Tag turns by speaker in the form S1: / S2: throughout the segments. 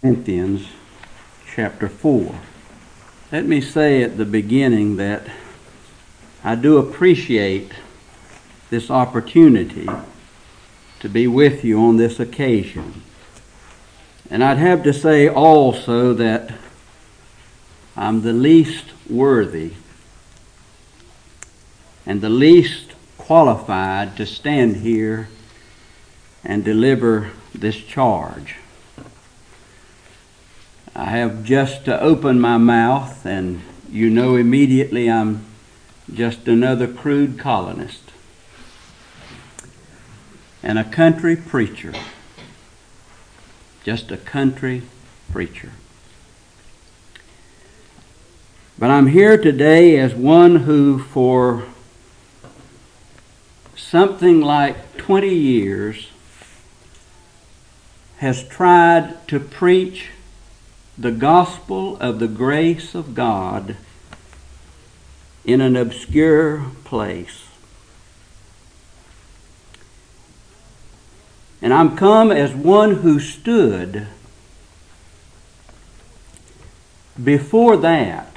S1: Corinthians chapter 4. Let me say at the beginning that I do appreciate this opportunity to be with you on this occasion. And I'd have to say also that I'm the least worthy and the least qualified to stand here and deliver this charge. I have just to open my mouth and you know immediately I'm just another crude colonist and a country preacher. Just a country preacher. But I'm here today as one who for something like 20 years has tried to preach the gospel of the grace of God in an obscure place. And I'm come as one who stood before that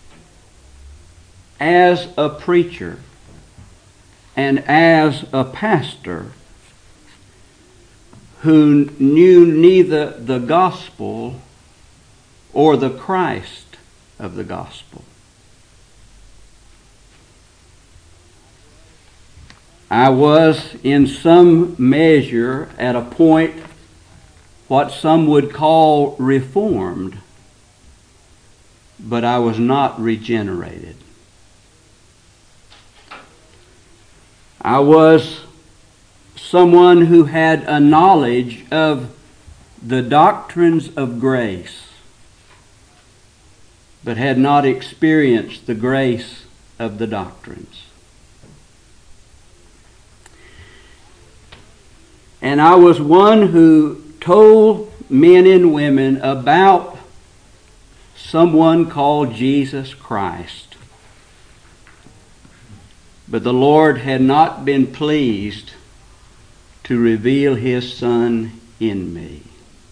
S1: as a preacher and as a pastor who knew neither the gospel or the Christ of the gospel. I was in some measure at a point what some would call reformed, but I was not regenerated. I was someone who had a knowledge of the doctrines of grace, but had not experienced the grace of the doctrines. And I was one who told men and women about someone called Jesus Christ. But the Lord had not been pleased to reveal His Son in me.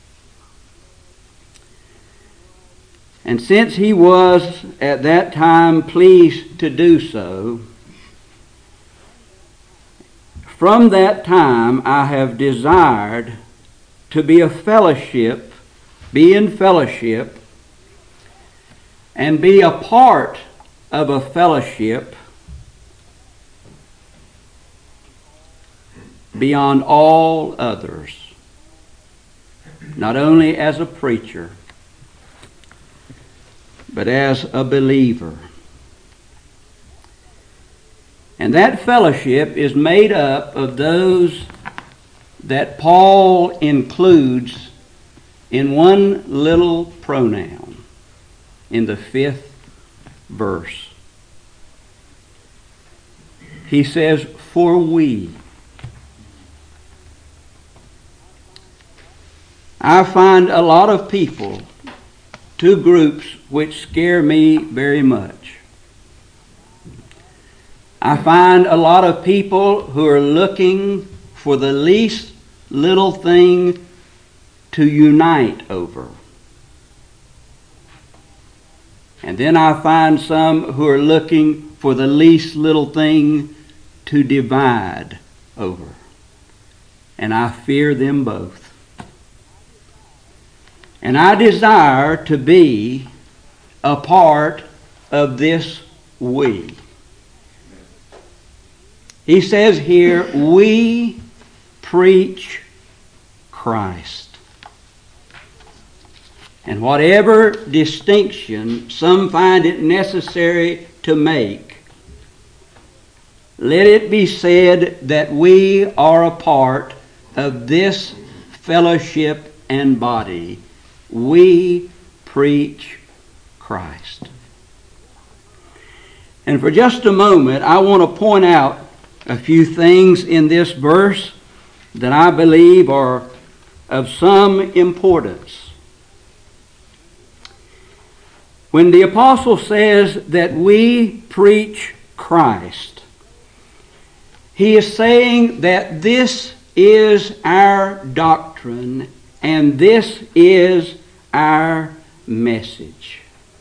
S1: And since He was at that time pleased to do so, from that time I have desired to be in fellowship, and be a part of a fellowship beyond all others, not only as a preacher, but as a believer. And that fellowship is made up of those that Paul includes in one little pronoun in the 5th verse. He says, "For we." I find a lot of people, two groups which scare me very much. I find a lot of people who are looking for the least little thing to unite over. And then I find some who are looking for the least little thing to divide over. And I fear them both. And I desire to be a part of this we. He says here, we preach Christ. And whatever distinction some find it necessary to make, let it be said that we are a part of this fellowship and body. We preach Christ. And for just a moment, I want to point out a few things in this verse that I believe are of some importance. When the apostle says that we preach Christ, he is saying that this is our doctrine and this is our message.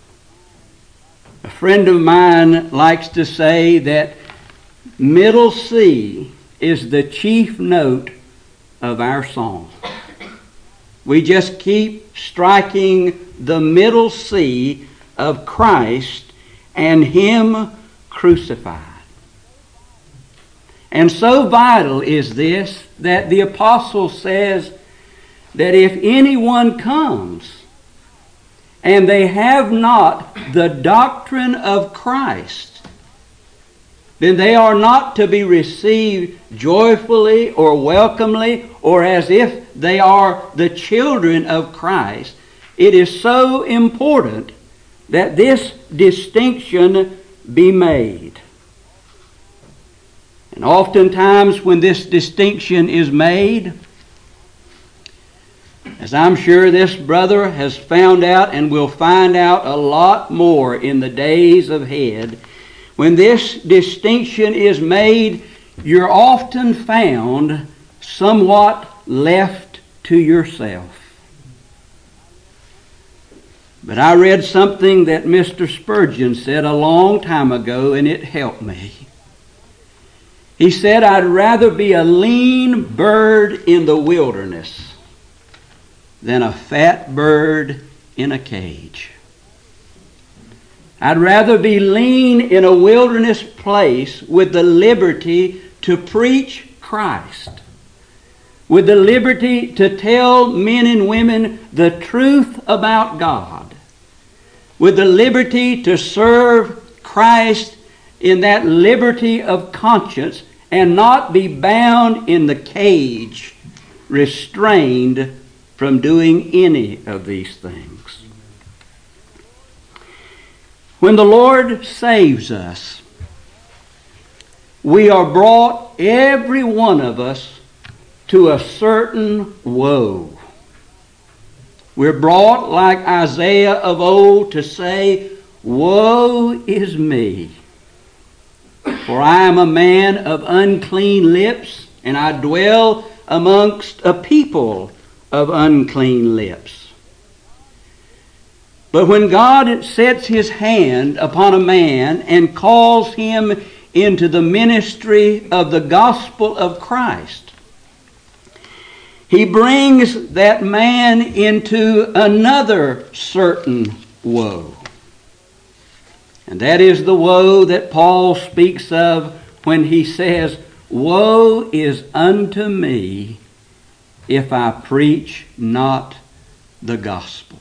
S1: A friend of mine likes to say that middle C is the chief note of our song. We just keep striking the middle C of Christ and Him crucified. And so vital is this that the apostle says that if anyone comes and they have not the doctrine of Christ, then they are not to be received joyfully or welcomely or as if they are the children of Christ. It is so important that this distinction be made. And oftentimes when this distinction is made, as I'm sure this brother has found out and will find out a lot more in the days ahead, when this distinction is made, you're often found somewhat left to yourself. But I read something that Mr. Spurgeon said a long time ago, and it helped me. He said, "I'd rather be a lean bird in the wilderness than a fat bird in a cage." I'd rather be lean in a wilderness place with the liberty to preach Christ, with the liberty to tell men and women the truth about God, with the liberty to serve Christ in that liberty of conscience and not be bound in the cage, restrained from doing any of these things. When the Lord saves us, we are brought, every one of us, to a certain woe. We're brought, like Isaiah of old, to say, "Woe is me, for I am a man of unclean lips, and I dwell amongst a people of unclean lips." But when God sets His hand upon a man and calls him into the ministry of the gospel of Christ, He brings that man into another certain woe. And that is the woe that Paul speaks of when he says, "Woe is unto me if I preach not the gospel."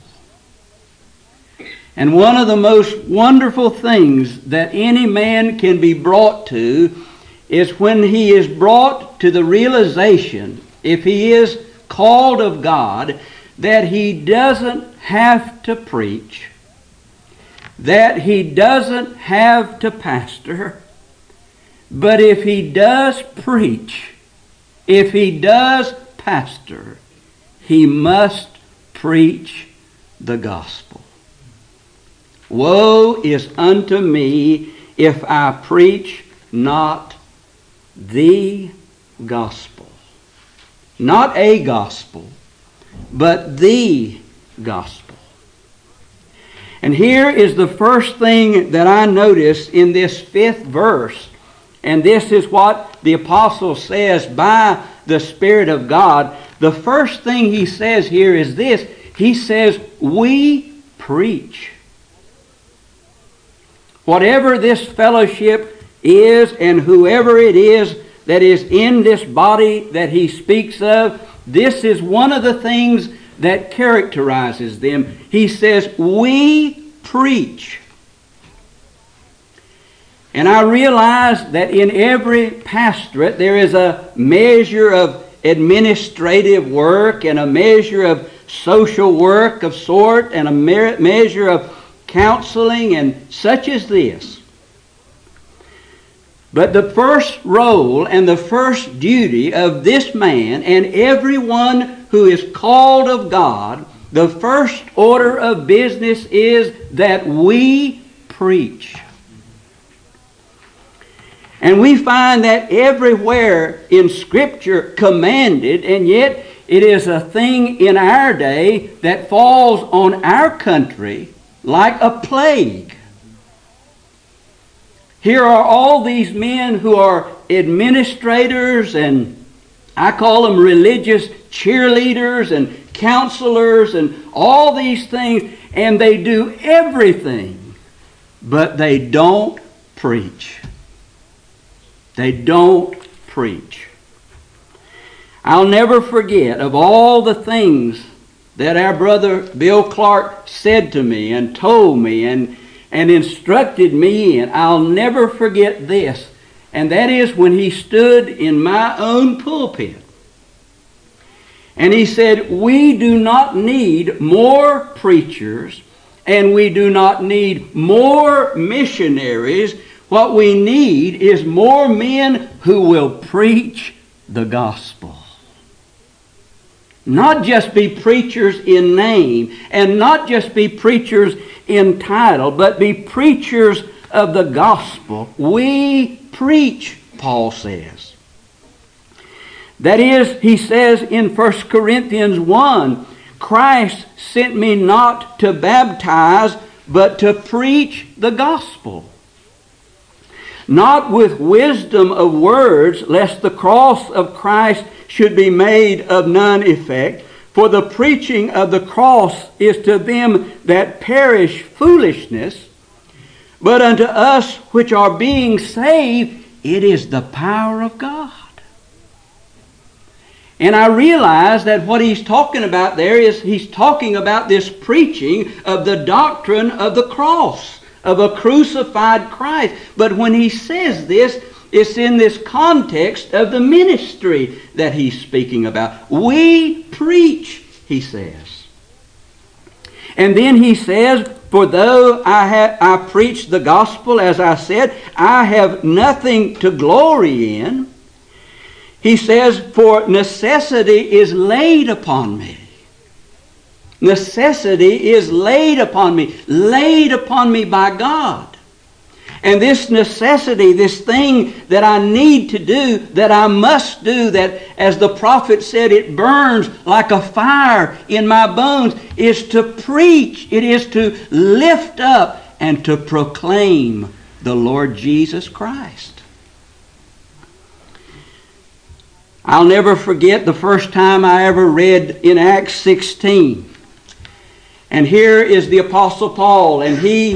S1: And one of the most wonderful things that any man can be brought to is when he is brought to the realization, if he is called of God, that he doesn't have to preach, that he doesn't have to pastor, but if he does preach, if he does pastor, he must preach the gospel. Woe is unto me if I preach not the gospel. Not a gospel, but the gospel. And here is the first thing that I notice in this 5th verse, and this is what the apostle says by the Spirit of God. The first thing he says here is this. He says, "We preach." Whatever this fellowship is and whoever it is that is in this body that he speaks of, this is one of the things that characterizes them. He says, "We preach." And I realize that in every pastorate there is a measure of administrative work and a measure of social work of sort and a measure of counseling and such as this. But the first role and the first duty of this man and everyone who is called of God, the first order of business is that we preach. And we find that everywhere in Scripture commanded, and yet It is a thing in our day that falls on our country like a plague. Here are all these men who are administrators, and I call them religious cheerleaders and counselors and all these things, and they do everything, but they don't preach. They don't preach. I'll never forget of all the things that our brother Bill Clark said to me and told me and instructed me in. I'll never forget this, and that is when he stood in my own pulpit and he said, we do not need more preachers and we do not need more missionaries. What we need is more men who will preach the gospel. Not just be preachers in name and not just be preachers in title, but be preachers of the gospel. We preach, Paul says. That is, he says in 1 Corinthians 1, Christ sent me not to baptize, but to preach the gospel. Not with wisdom of words, lest the cross of Christ should be made of none effect. For the preaching of the cross is to them that perish foolishness, but unto us which are being saved, it is the power of God. And I realize that what he's talking about there is he's talking about this preaching of the doctrine of the cross, of a crucified Christ. But when he says this, it's in this context of the ministry that he's speaking about. We preach, he says. And then he says, for though I preach the gospel, as I said, I have nothing to glory in. He says, for necessity is laid upon me. Necessity is laid upon me by God. And this necessity, this thing that I need to do, that I must do, that as the prophet said, it burns like a fire in my bones, is to preach. It is to lift up and to proclaim the Lord Jesus Christ. I'll never forget the first time I ever read in Acts 16. And here is the Apostle Paul, and he's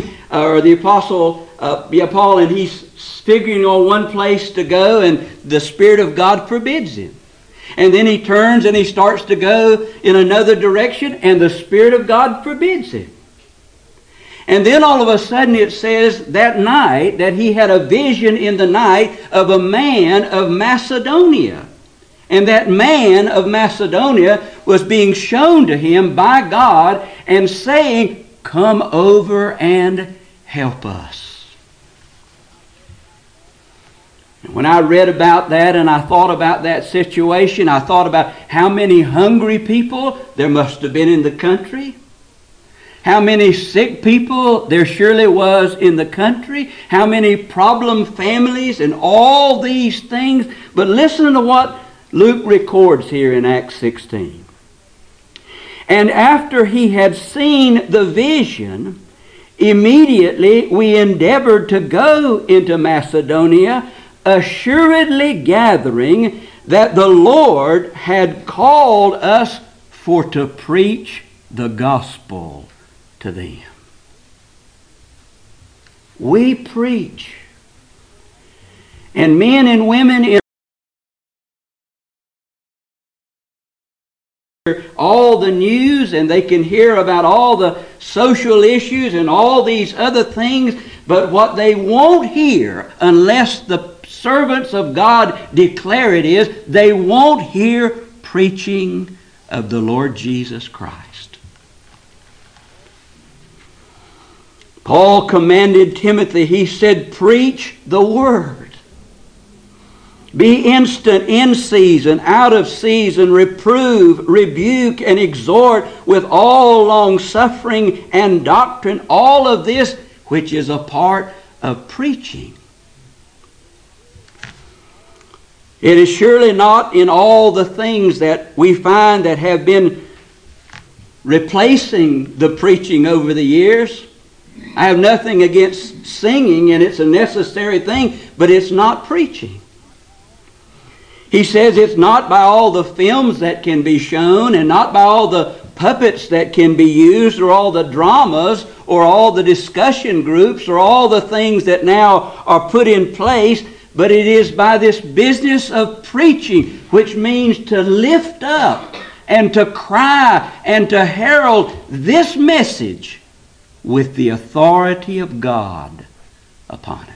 S1: figuring on one place to go, and the Spirit of God forbids him. And then he turns and he starts to go in another direction, and the Spirit of God forbids him. And then all of a sudden it says that night that he had a vision in the night of a man of Macedonia. And that man of Macedonia was being shown to him by God and saying, come over and help us. When I read about that and I thought about that situation, I thought about how many hungry people there must have been in the country. How many sick people there surely was in the country. How many problem families and all these things. But listen to what Luke records here in Acts 16. And after he had seen the vision, immediately we endeavored to go into Macedonia, assuredly gathering that the Lord had called us for to preach the gospel to them. We preach. And men and women in all the news, and they can hear about all the social issues and all these other things, but what they won't hear unless the servants of God declare it is, they won't hear preaching of the Lord Jesus Christ. Paul commanded Timothy, he said, preach the word. Be instant in season, out of season, reprove, rebuke, and exhort with all long-suffering and doctrine. All of this which is a part of preaching. It is surely not in all the things that we find that have been replacing the preaching over the years. I have nothing against singing, and it's a necessary thing, but it's not preaching. He says it's not by all the films that can be shown, and not by all the puppets that can be used, or all the dramas, or all the discussion groups, or all the things that now are put in place, but it is by this business of preaching, which means to lift up and to cry and to herald this message with the authority of God upon it.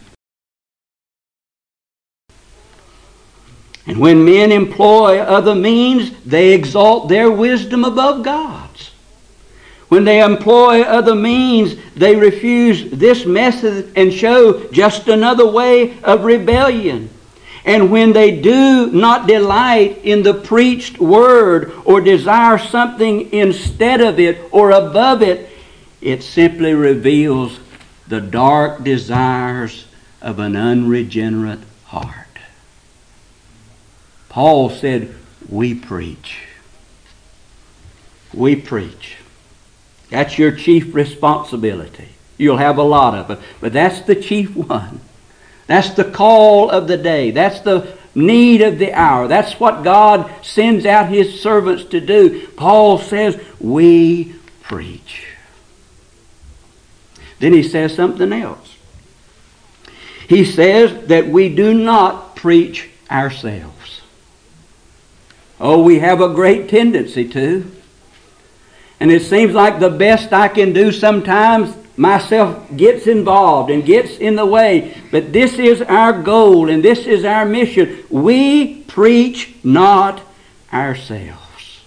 S1: And when men employ other means, they exalt their wisdom above God's. When they employ other means, they refuse this method and show just another way of rebellion. And when they do not delight in the preached word or desire something instead of it or above it, it simply reveals the dark desires of an unregenerate heart. Paul said, we preach. We preach. That's your chief responsibility. You'll have a lot of it, but that's the chief one. That's the call of the day. That's the need of the hour. That's what God sends out His servants to do. Paul says, we preach. Then he says something else. He says that we do not preach ourselves. Oh, we have a great tendency to. And it seems like the best I can do sometimes, myself gets involved and gets in the way. But this is our goal and this is our mission. We preach not ourselves.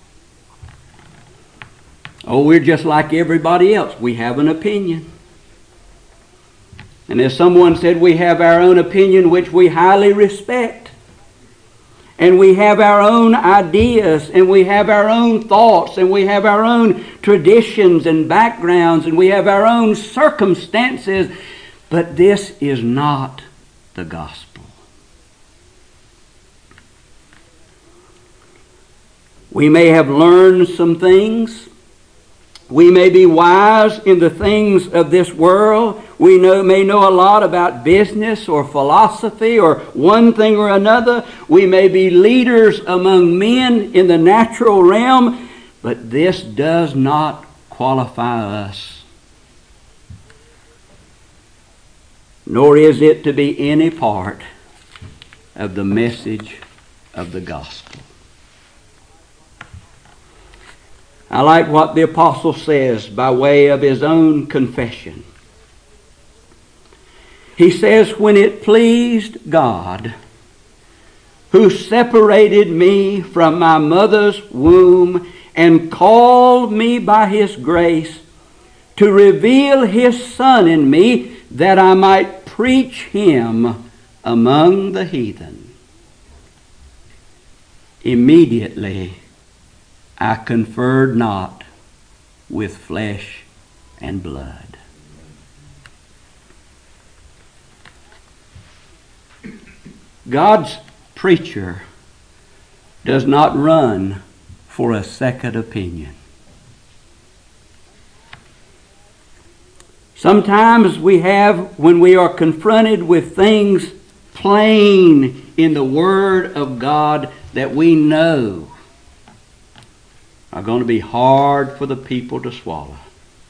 S1: Oh, we're just like everybody else. We have an opinion. And as someone said, we have our own opinion which we highly respect. And we have our own ideas, and we have our own thoughts, and we have our own traditions and backgrounds, and we have our own circumstances. But this is not the gospel. We may have learned some things. We may be wise in the things of this world. We may know a lot about business or philosophy or one thing or another. We may be leaders among men in the natural realm, but this does not qualify us. Nor is it to be any part of the message of the gospel. I like what the apostle says by way of his own confession. He says, when it pleased God, who separated me from my mother's womb and called me by His grace to reveal His Son in me that I might preach Him among the heathen. Immediately I conferred not with flesh and blood. God's preacher does not run for a second opinion. Sometimes we have, when we are confronted with things plain in the Word of God that we know are going to be hard for the people to swallow,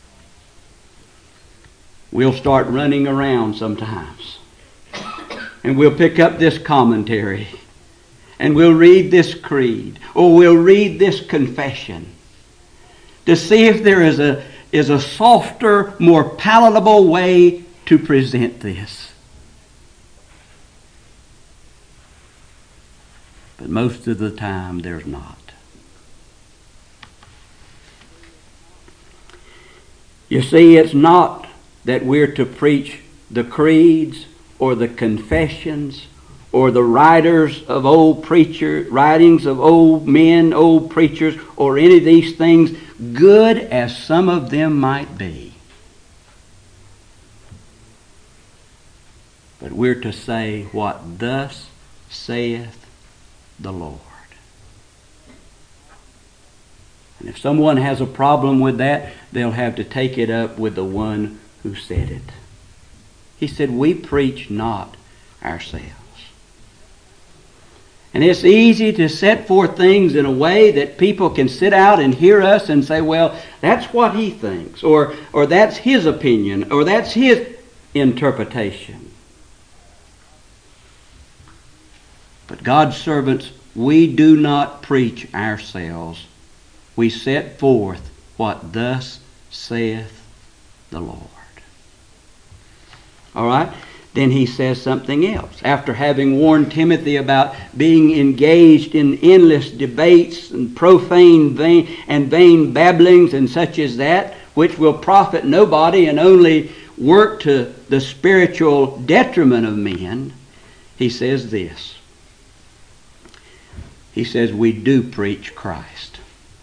S1: we'll start running around sometimes. And we'll pick up this commentary. And we'll read this creed. Or we'll read this confession. To see if there is a softer, more palatable way to present this. But most of the time there's not. You see, it's not that we're to preach the creeds or the confessions or the writings of old men, old preachers, or any of these things, good as some of them might be. But we're to say what thus saith the Lord. And if someone has a problem with that, they'll have to take it up with the one who said it. He said, we preach not ourselves. And it's easy to set forth things in a way that people can sit out and hear us and say, well, that's what he thinks, or that's his opinion, or that's his interpretation. But God's servants, we do not preach ourselves. We set forth what thus saith the Lord. All right? Then he says something else. After having warned Timothy about being engaged in endless debates and profane vain babblings and such as that, which will profit nobody and only work to the spiritual detriment of men, he says this. He says, we do preach Christ.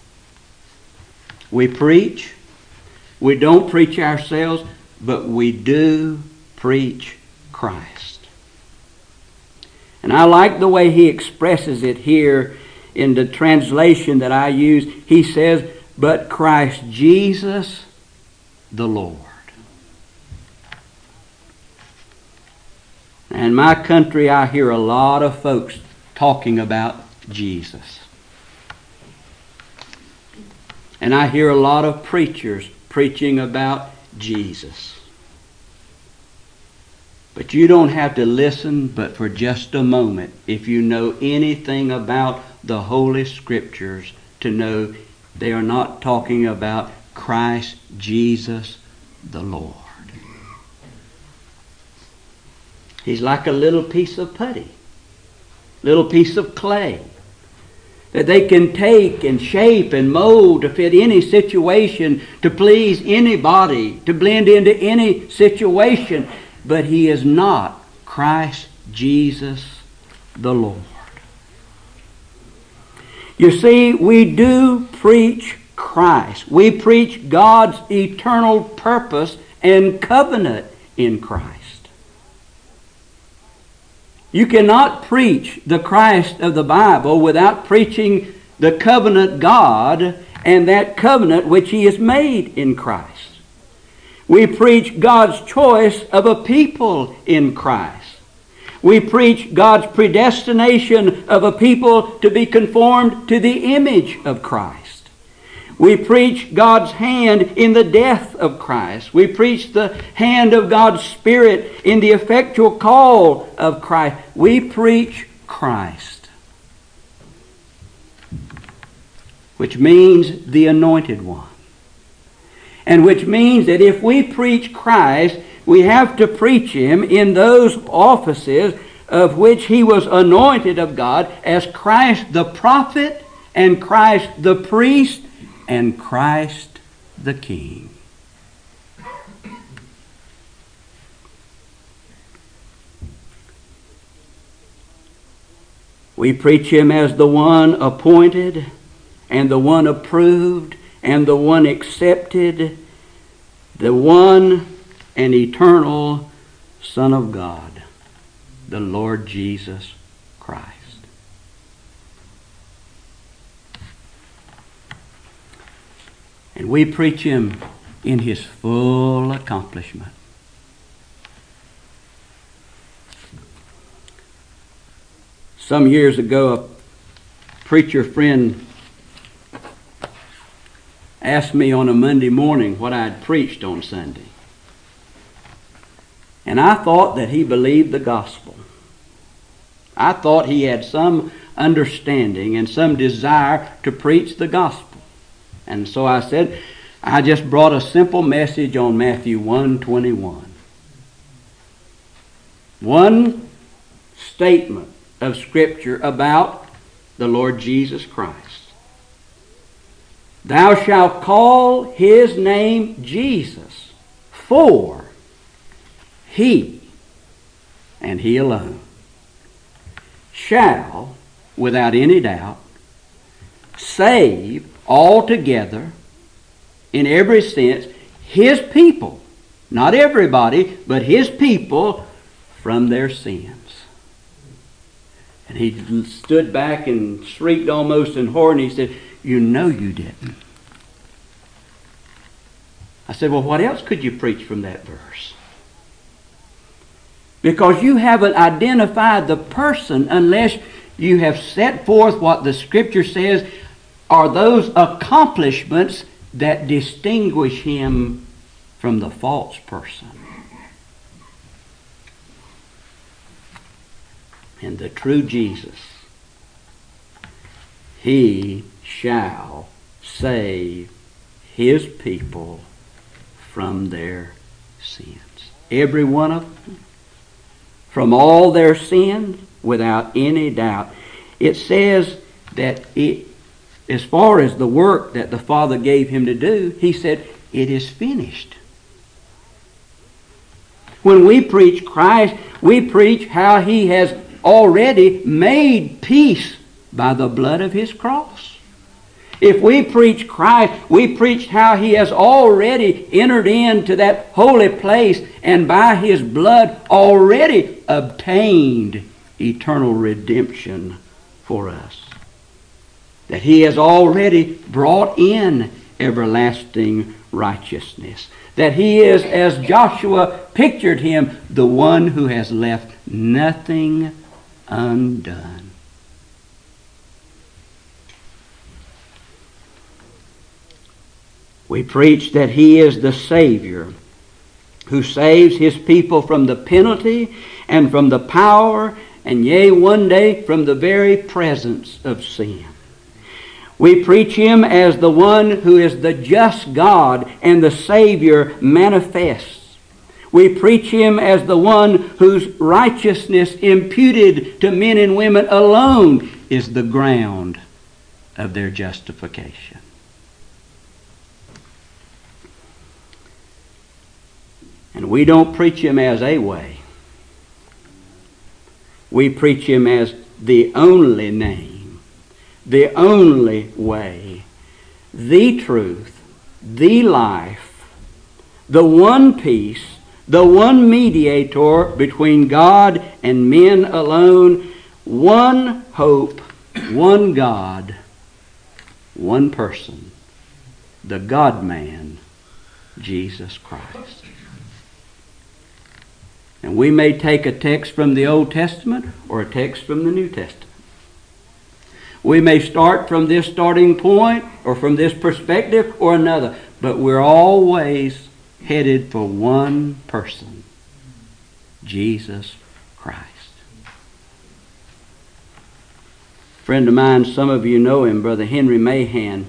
S1: We preach. We don't preach ourselves, but we do preach Christ. And I like the way he expresses it here in the translation that I use. He says, but Christ Jesus the Lord. In my country, I hear a lot of folks talking about Jesus. And I hear a lot of preachers preaching about Jesus. But you don't have to listen but for just a moment if you know anything about the Holy Scriptures to know they are not talking about Christ Jesus the Lord. He's like a little piece of putty, little piece of clay that they can take and shape and mold to fit any situation, to please anybody, to blend into any situation. But he is not Christ Jesus the Lord. You see, we do preach Christ. We preach God's eternal purpose and covenant in Christ. You cannot preach the Christ of the Bible without preaching the covenant God and that covenant which he has made in Christ. We preach God's choice of a people in Christ. We preach God's predestination of a people to be conformed to the image of Christ. We preach God's hand in the death of Christ. We preach the hand of God's Spirit in the effectual call of Christ. We preach Christ, which means the anointed one. And which means that if we preach Christ, we have to preach him in those offices of which he was anointed of God as Christ the prophet and Christ the priest and Christ the King. We preach him as the one appointed and the one approved and the one accepted, the one and eternal Son of God, the Lord Jesus Christ. And we preach him in his full accomplishment. Some years ago, a preacher friend asked me on a Monday morning what I had preached on Sunday. And I thought that he believed the gospel. I thought he had some understanding and some desire to preach the gospel. And so I said, I just brought a simple message on Matthew 1:21. One statement of Scripture about the Lord Jesus Christ. Thou shalt call his name Jesus, for he, and he alone, shall, without any doubt, save altogether, in every sense, his people, not everybody, but his people, from their sins. And he stood back and shrieked almost in horror, and he said, "You know you didn't." I said, "Well, what else could you preach from that verse?" Because you haven't identified the person unless you have set forth what the Scripture says are those accomplishments that distinguish him from the false person. And the true Jesus, he shall save his people from their sins. Every one of them. From all their sins, without any doubt. It says that as far as the work that the Father gave him to do, he said, it is finished. When we preach Christ, we preach how he has already made peace by the blood of his cross. If we preach Christ, we preach how he has already entered into that holy place and by his blood already obtained eternal redemption for us. That he has already brought in everlasting righteousness. That he is, as Joshua pictured him, the one who has left nothing undone. We preach that he is the Savior who saves his people from the penalty and from the power, and yea, one day from the very presence of sin. We preach him as the one who is the just God and the Savior manifests. We preach him as the one whose righteousness imputed to men and women alone is the ground of their justification. And we don't preach him as a way. We preach him as the only name, the only way, the truth, the life, the one peace, the one mediator between God and men alone, one hope, one God, one person, the God-man, Jesus Christ. And we may take a text from the Old Testament or a text from the New Testament. We may start from this starting point or from this perspective or another, but we're always headed for one person, Jesus Christ. A friend of mine, some of you know him, Brother Henry Mahan.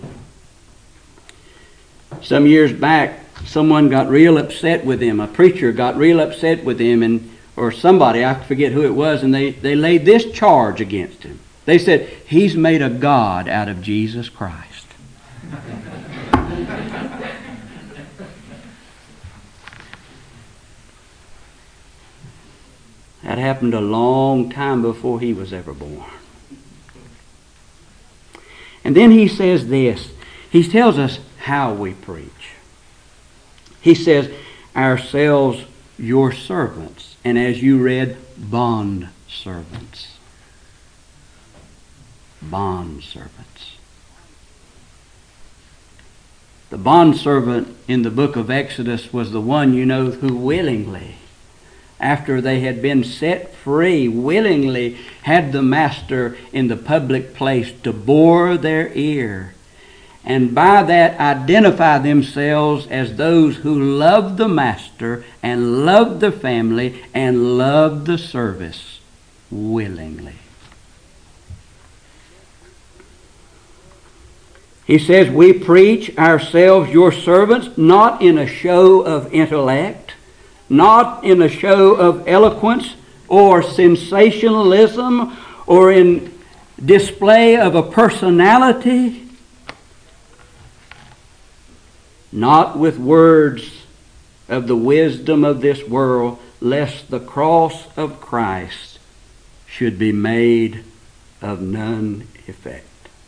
S1: Some years back, someone got real upset with him. A preacher got real upset with him, or somebody, I forget who it was, and they laid this charge against him. They said, he's made a god out of Jesus Christ. That happened a long time before he was ever born. And then he says this. He tells us how we preach. He says, ourselves your servants. And as you read, bond servants. Bond servants. The bondservant in the book of Exodus was the one, who willingly, after they had been set free, willingly had the master in the public place to bore their ear. And by that identify themselves as those who love the master and love the family and love the service willingly. He says, we preach ourselves your servants, not in a show of intellect, not in a show of eloquence or sensationalism or in display of a personality, not with words of the wisdom of this world, lest the cross of Christ should be made of none effect.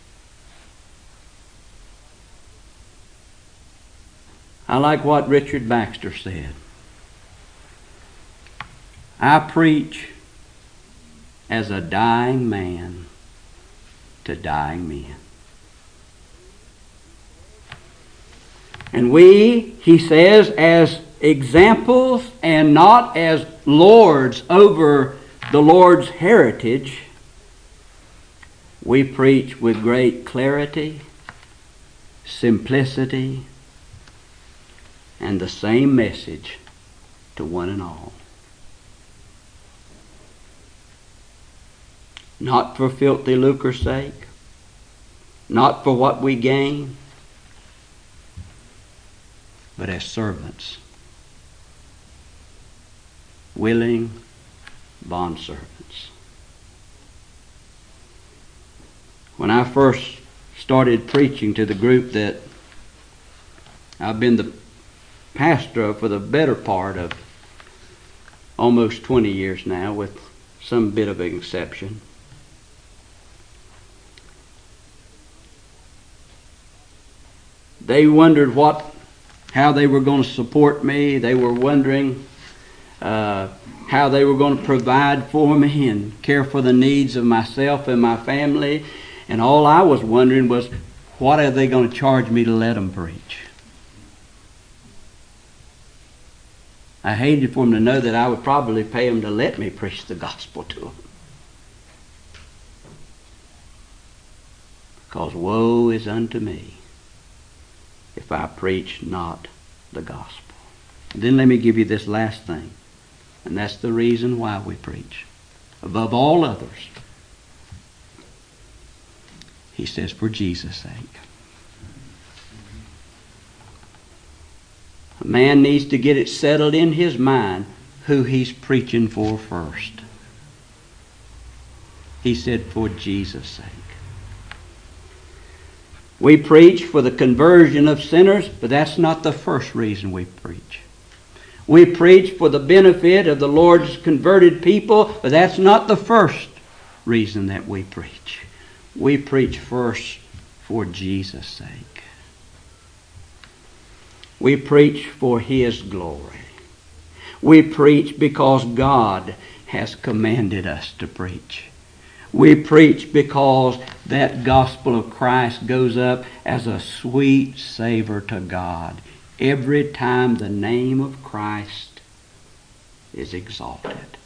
S1: I like what Richard Baxter said. I preach as a dying man to dying men. And we, he says, as examples and not as lords over the Lord's heritage, we preach with great clarity, simplicity, and the same message to one and all. Not for filthy lucre's sake, not for what we gain, but as servants, willing bondservants. When I first started preaching to the group that I've been the pastor of for the better part of almost 20 years now, with some bit of an exception, they wondered how they were going to support me. They were wondering how they were going to provide for me and care for the needs of myself and my family. And all I was wondering was, what are they going to charge me to let them preach? I hated for them to know that I would probably pay them to let me preach the gospel to them. Because woe is unto me if I preach not the gospel. And then let me give you this last thing. And that's the reason why we preach. Above all others, he says, for Jesus' sake. A man needs to get it settled in his mind who he's preaching for first. He said, for Jesus' sake. We preach for the conversion of sinners, but that's not the first reason we preach. We preach for the benefit of the Lord's converted people, but that's not the first reason that we preach. We preach first for Jesus' sake. We preach for His glory. We preach because God has commanded us to preach. We preach because that gospel of Christ goes up as a sweet savor to God every time the name of Christ is exalted.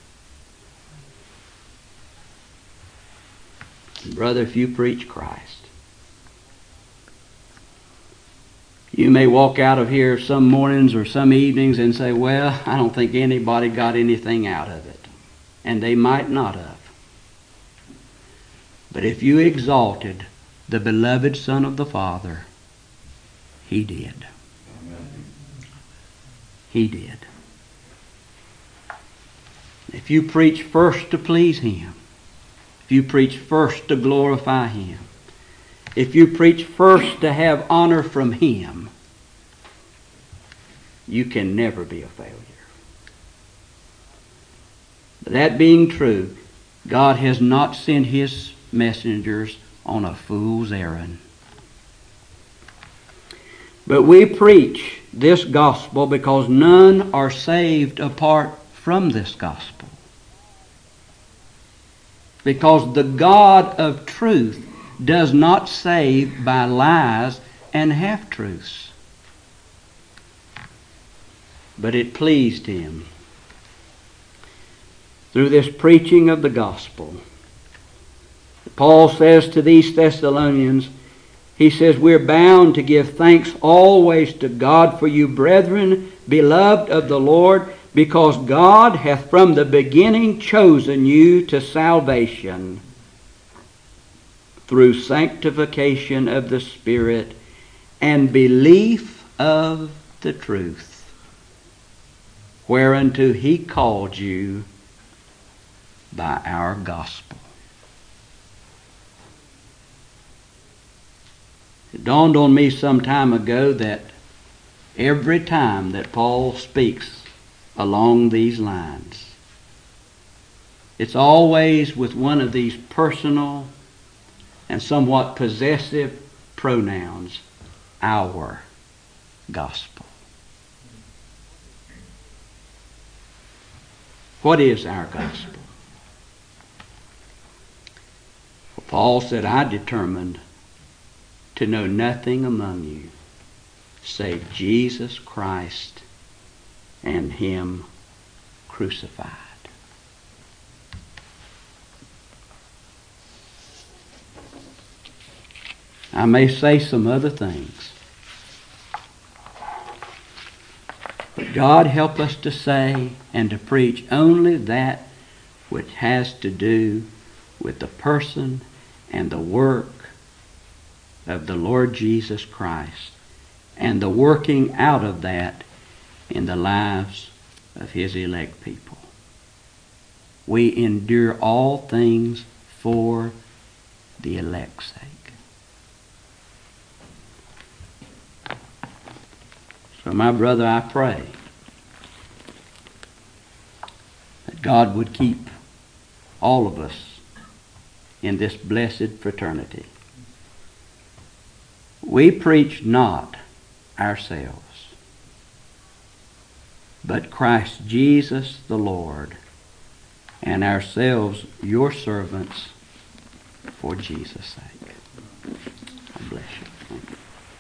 S1: Brother, if you preach Christ, you may walk out of here some mornings or some evenings and say, well, I don't think anybody got anything out of it. And they might not have. But if you exalted the beloved Son of the Father, He did. Amen. He did. If you preach first to please Him, if you preach first to glorify Him, if you preach first to have honor from Him, you can never be a failure. But that being true, God has not sent His messengers on a fool's errand. But we preach this gospel because none are saved apart from this gospel. Because the God of truth does not save by lies and half-truths. But it pleased Him through this preaching of the gospel. Paul says to these Thessalonians, he says, we're bound to give thanks always to God for you, brethren, beloved of the Lord, because God hath from the beginning chosen you to salvation through sanctification of the Spirit and belief of the truth, whereunto He called you by our gospel. It dawned on me some time ago that every time that Paul speaks along these lines, it's always with one of these personal and somewhat possessive pronouns, our gospel. What is our gospel? Paul said, I determined to know nothing among you save Jesus Christ and Him crucified. I may say some other things, but God help us to say and to preach only that which has to do with the person and the work of the Lord Jesus Christ and the working out of that in the lives of His elect people. We endure all things for the elect's sake. So, my brother, I pray that God would keep all of us in this blessed fraternity. We preach not ourselves, but Christ Jesus the Lord, and ourselves your servants for Jesus' sake. I bless you.